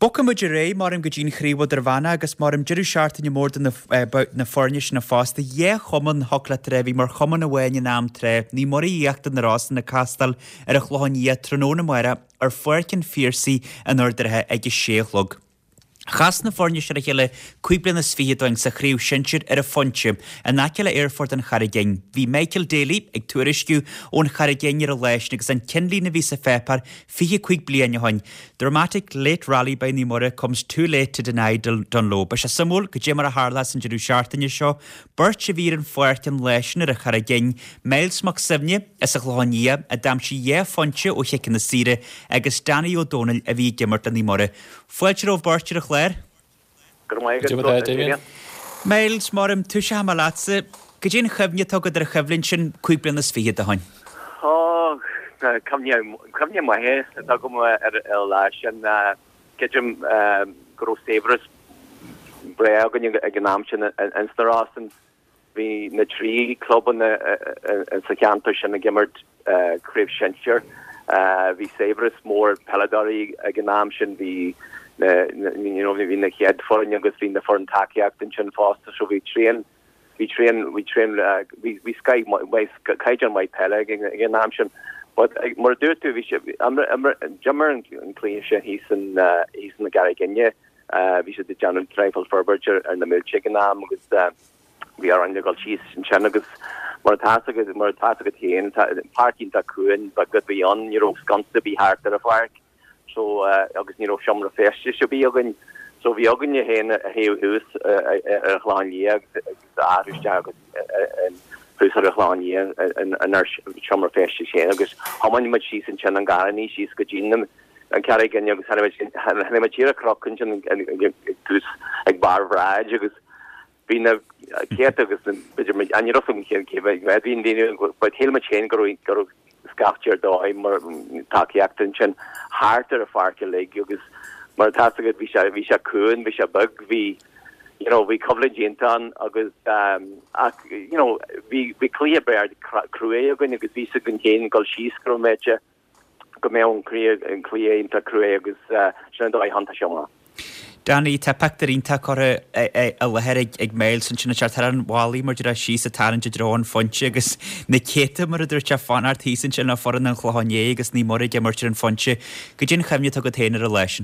Bocam muid ré mar go dtín chríomh ar bhana agus mar an deireadh seaartain mór na forneis na fásta dhé chuman thocla tre bhí mar chuman ahhain náam tre ní mar íochttan na rástan na castal ar a chláin tróna mara ar fuircin fíorsaí an ordaithe ag séchlog. Chas na forneis ar a chéile cuiblin na sfiadoing sa chríomh sinseir ar a fonse a náceile airfort an Charigéin. Bhí Michael Daly ag tuairisciú ón Charigéin ar a leis agus an cinlí na bhí sa fépar 25 bliain hain. Dramatic late rally by Nimora comes too late to deny Dunlo. But Samul, Gajimara Harlas and Jeru Shartan Yasho, Birchivir and Fuertin Leshin at a Haragin, Miles Maxivnia, Esaclonia, a Damchi Ye Fonche, O Hick in the Sire, Agus Danny O'Donnell, Avi Gimmert and Nimora. Fuercher of Bircher Clare. Miles Morim Tusha Malatse, Gajin Havnia Toga der Havlinchin, Quiblin the Sphere the Hun. Come near my hair, Daguma Lash and Kitchen Gross Savers, Breagan and Staraston, the Tree Club and the Sacantush and the Gimmert Crib Shenshire, the Savers, more Paladari, Aganamshin, the head for Youngest the foreign Taki act and Chin Foster, so we train, we sky my Kajan my Peleg Aganamshin. But more due to Jummer and Cleisha, he's in the Garriginia. We should the general trifle for Burger and the milk chicken arm because we are on the cheese and Chenagus. More task here parking Takuin, but good beyond, sconce to be hard to the fire. So, August, Shummer Fish should be again. So, we are going to hear who's a Lania, the Irish Jagus, and who's a Lania, and our Shummer Fish, because how many much she's in Chenangarani, she's got them, and Carrigan, you had a material crock and a bar of rage, because being a caretaker, and you're often being but Hilma Chain go sculpture dime or Taki Acton, harder a fark leg, because Martasagat Visha Kuhn, Visha Bug, we cover Jintan, August, we clear bear Crue, because we contain Golshis Cromecha, Gomeon Crea and Clea into Crue, because Shandai Hunter Shama. Danny, Tapactarin Takora a Laherig Egmails and Chinachataran Wally, Murder she's a talent to draw on Fonchigus, Niketa Murder Chafan artisan and foreign and Clohonyegas, Nimorig, Merchant and Fonche. Could you have you to attain a relation?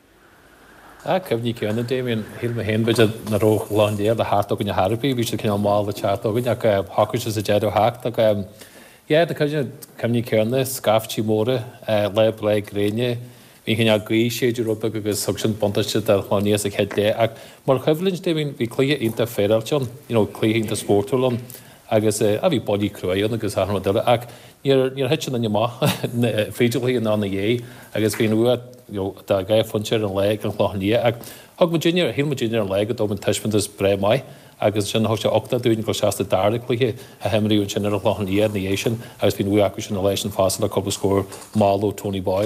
Cefni Cian Damien Hilma hen bid na ro Landia the heart in your Harpy, which can mal the chat over Hawkish as a Jedo hack. Yeah, the Cefni Cian Scafchi More, Leb Leg Grania. We can agree shade Europa because suction pontage that Lanias a head there. More Hevelinch Damien be clear into Federation, clear into Sportulon. I guess everybody cry on because I'm not you're hitching on your ma, frigidly and on the yay. I guess being the guy funcher and leg and cloth near. Hog Virginia, Hill Junior leg at Open Tishman is bre my. I guess Jen Hosha Octa doing Goshasta directly here. A Henry and General cloth near the nation has been we acquisition relation fast a couple score Marlow, Tony Boy.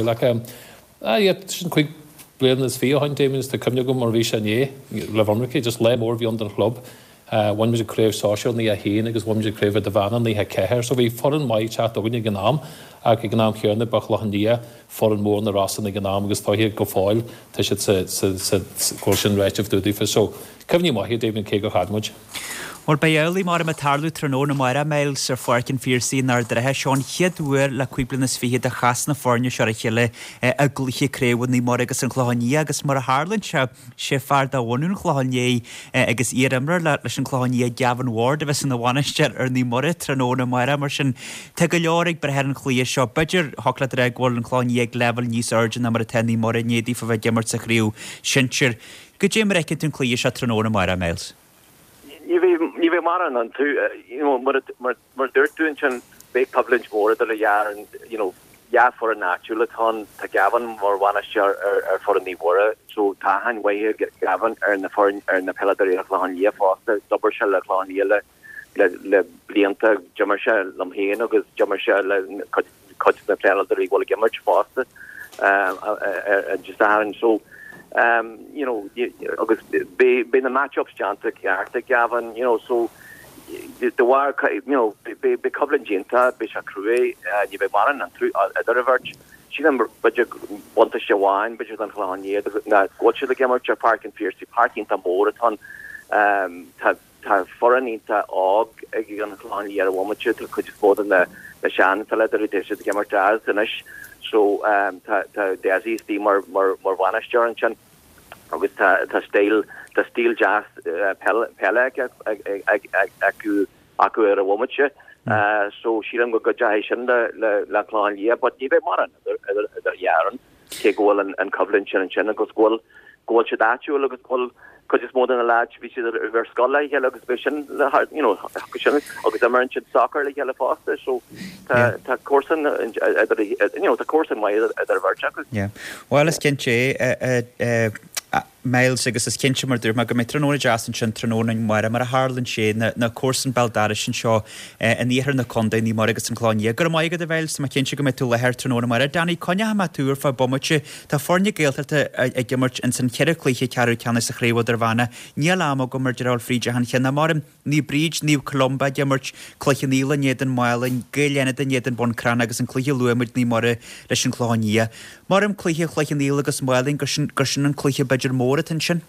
Yet quick blame this fee on Damons to come to go more Visha Ye, Lavonricky, just lay more beyond the club. One was a crave social, and the Aheen, because one was a crave at the van, and they had care. So we foreign my chat over the Ganam, Ganam here in the Bachlahania, foreign more in the Ross and the Ganam, because thought he'd go foil, Tish it's caution right of duty for so. Kevin, you might hear David Kago had much. Well, by early Mara Matarlu Tronona Mara Miles or Forkin Fiercy in Ardreha, Sean Hiadwer, La Quiblinas Fee, the Hasna Fornia Sharachille, a Gulhi Cray with the Moragas and Clohania, Agus Mara Harlan, Shefard, the one in Clohania, Agus Erammer, Lashan Clohania, Gavin Ward, of us in the Wanisher, or the Mora Tronona Mara Mershon, Tagaloric, Berheran Clea Shop, Budger, Hockla Drag, Wall and Clohania, Level, New Surgeon, number 10, the Mora Nedi for the Gimmert Sakriu, Shincher. Could you make it in Clea Tronona Mara Miles? You've Maran on too, more dirt doing big public more than a year and, yeah, for a natural ton to Gavin or one or for a new war. So Tahan way here get Gavin or the foreign or the Peladari of Lahania Foster, Double Shell of Lahania, Le Blianta, Jummersha, Lamhano, because Jummersha cut the Peladari will get much faster. Just so. August been the matchups chanted Gavin, so the war, be Coblin Jinta, Bishop Crue, you be Maran and through other verge, number budget want to show wine budget on Clonye na what should the gamer parking fierce parking ta morathon ta foreign ta og again Clonye a woman to could just more than the shan fella the edition the gamer jazz finish so ta Desi the more vanish during with the steel jazz peleg aku a woman so she didn't go good jahation la Clonye but even more the Yaron take goal and covering and goes goal to that you look at goal because it's more than a large which is a reverse goal like yellow exhibition you know because American soccer like yellow faster so the course and you know the course and way other virtual yeah well as kenche Miles agus is cinse mar dúr me go mé tróna jazz an sin tróna mar a Harlan sé na cuasan Baldaris sin seo in íhar na conda ní mar agus an Clonye gur maigad a bhil sa cinse go mé tú lethir tróna mar a Danny conne ha túr fa bommate tá forne géaltarta a gimmart in san ceir clíe cearú ceanna sa chréhd ar bhana ní láma go mar deráil fríide han chéanna marm ní bríd ní Colomba gimmart clíe níla néan málainn géileanna den néan bon crán agus an clíe luamid ní mar leis an Clonye marm clíe níla agus málainn gur sin an clíe beidir mór attention.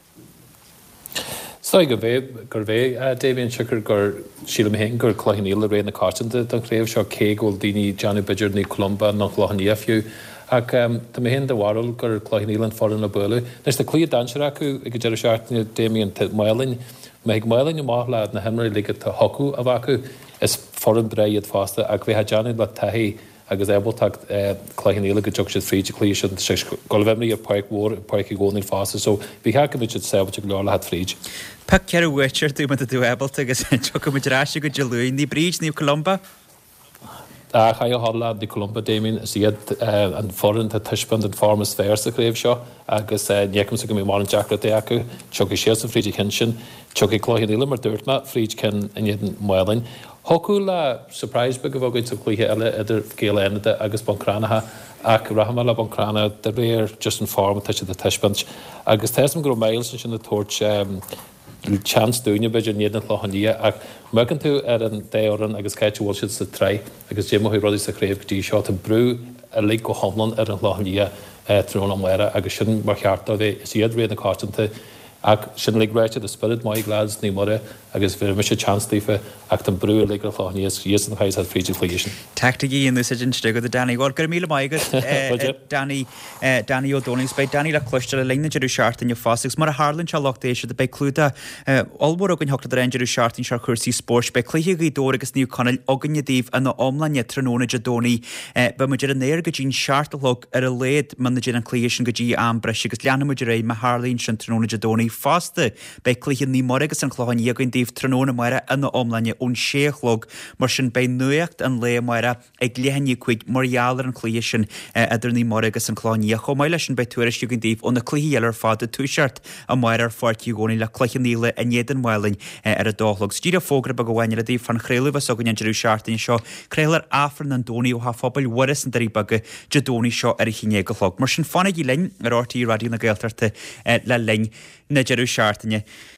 So gur bheith Damien Sugar gur sílam hen gur chlóchaníil a réna cartanta don chréibh seo cégóil daoine Johnny Bidger ní Colomba nó chlóchaní fiú ach tá mé hen de waril gur chlóchaníil an foran na bula. Nes de clí dansir acu ag go deidir seaartna Damien Málainn me ag Málainn máth lead na himraí ligad tá hocu a bhacu is foran breiad fásta ag bheit Johnny le taí agus ébaltach chlóchaníil go jog sé fríide clíisian golbhemnaí ar páic gcónaí fásta so bhí cha go muid sebailte go leor le fríd. Pe cear a bhaitir tú man a dú ébalta agus tu muid ráise go deluí ní bríd ní Colomba? Cha halla di Colomba Damien siad an foran a tuisband an farmas fér sa chréibh seo agus niekam sa go mé mar an Jackra de acu chog sé sa fríide hinsin chog chlóchaníil mar dúirtma fríd cin in Málainn. Hocu le surprise bag a bhagaid sa clúthe eile idir géalainide agus bancránatha ach rahama le bancrána de réir just an form tuise de tuisband agus teism go mail sin na tuairt chance dúine beidir níiad an chlóchaní ach megan tú ar an déoran agus caiite bhil siad sa trí agus dé mothí rodí sa chréibh dí seo an brú a lí go homlan ar an chlóchaní trúna mara agus sin mar cheartta bheith siad réad na cartanta ach sin ligreite de spirit mai glads ní more agus bhí me sé chancetífa ach an brú le chlání an chais fríide fliation. Tacticí in this stu go Danny gáil gur míle maigad Danny O'Donnell's bei Danny le cloiste le lena jeú seaartain fásigs mar a Harlan se lochtééis de bei clúta allbor agin hota rein jeú seaartain se chusaí sport be clúthe í dó agus níú canal aganne díh an omlainne tróna Jadóní be mu an néir go dín seaartalog ar a léad man na an cléisian go dí ambres agus leanmuidir ré me Harlín sin tróna Jadóní fásta be clúthe ní mar agus an chláin agin díh tróna mara an omlainne ón séchlog mar sin bei nuacht an le mara ag léhanní chuig marhealar an cléisian idir ní mar agus an chláin chomáile sin bei tuairis agin díh ón na clúthe fád a túseart a mar ar fortí gcóí le clóchaníile a néan Málainn ar a dólog. Stíad a fógra bag gohhaine a dtíh fan chréileh a gan jeú seaartain seo chréilar afran an Dóní ó ha fphobal waras an darí bag Jadóní seo ar chiné go chlog. Mar sin fanna í lein ar ortaí radioí na Gaeltarta le lein na jeú seaartaine.